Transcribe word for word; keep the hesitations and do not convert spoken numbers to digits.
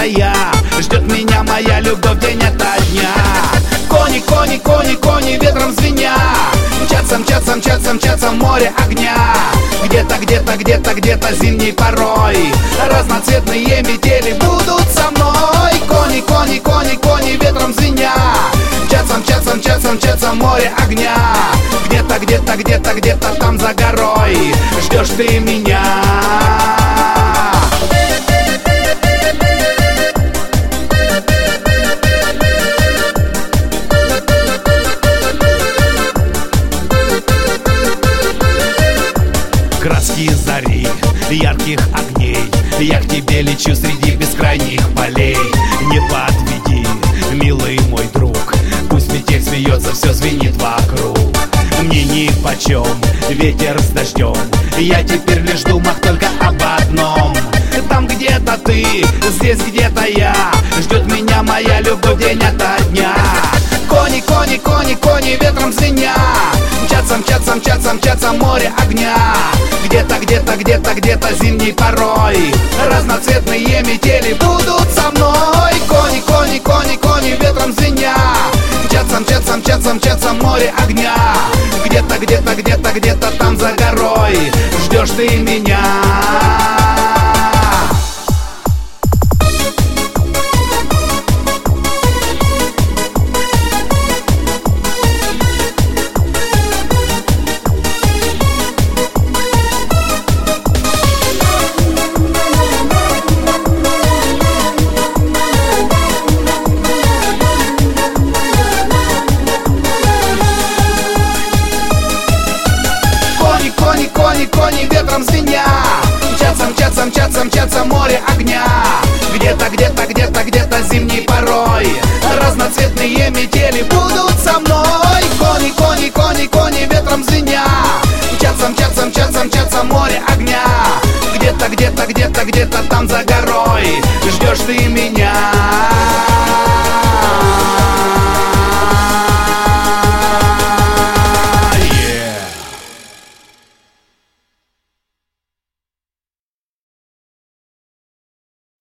я, ждет меня моя любовь день ото дня. Кони, кони, кони, кони ветром звеня, мчатся, мчатся, мчатся, мчатся в море огня. Где-то, где-то, где-то, где-то зимней порой разноцветные метели будут со мной. Кони, кони, кони, кони ветром звеня, мчатся, мчатся, мчатся, мчатся в море огня. Где-то, где-то, где-то, где-то там за горой ждешь ты меня. Краски зари, ярких огней, я к тебе лечу среди бескрайних полей. Не подведи, милый мой друг, пусть метель смеется, все звенит вокруг. Мне нипочем ветер с дождем, я теперь лишь в думах только об одном. Там где-то ты, здесь где-то я, ждет меня моя любовь день ото дня. Кони, кони, кони, кони ветром звеня, мчатся, мчатся, мчатся, мчатся в море огня. Где-то, где-то, где-то, где-то зимней порой разноцветные метели будут со мной. Кони, кони, кони, кони ветром звеня, мчатся, мчатся, мчатся, мчатся в море огня. Где-то, где-то, где-то, где-то там за горой ждешь ты меня. Кони, кони, кони ветром звеня, мчатся, мчатся, мчатся, мчатся в море огня. Где-то, где-то, где-то, где-то зимней порой разноцветные метели будут со мной. Кони, кони, кони, кони ветром звеня, мчатся, мчатся, мчатся, мчатся в море огня. Где-то, где-то, где-то, где-то там за горой ждешь ты меня.